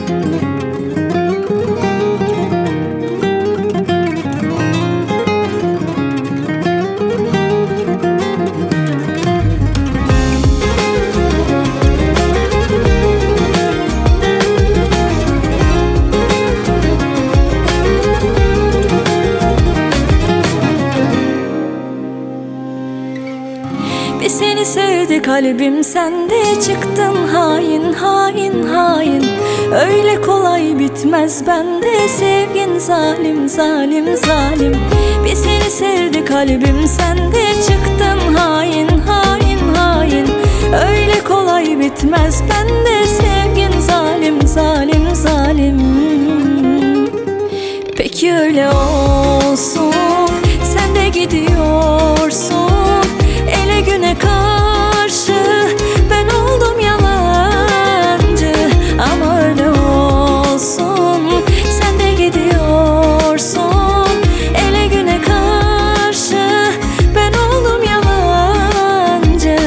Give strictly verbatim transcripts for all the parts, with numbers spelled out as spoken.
Bir seni sevdi kalbim, sen de çıktın hain hain hain. Öyle kolay bitmez bende sevgin, zalim zalim zalim. Bir seni sevdi kalbim, sen de çıktın hain hain hain. Öyle kolay bitmez bende sevgin, zalim zalim zalim. Peki öyle olsun, sen de gidiyorsun. Ele güne karşı ben oldum yalancı. Ama öyle olsun, sen de gidiyorsun. Ele güne karşı ben oldum yalancı.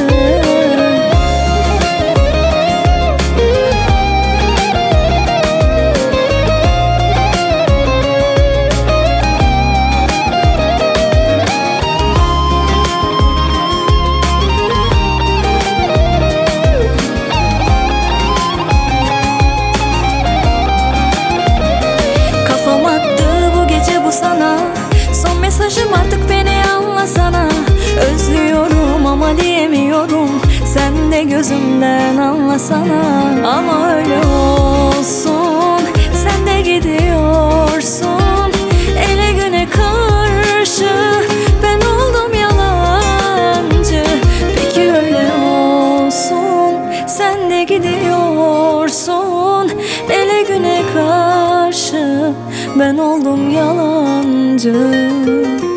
Mesajım artık, beni anlasana. Özlüyorum ama diyemiyorum, sen de gözümden anlasana. Ama öyle olsun, sen de gidiyorsun. Ele güne karşı ben oldum yalancı. Peki öyle olsun, sen de gidiyorsun. Ele güne karşı ben oldum yalancı.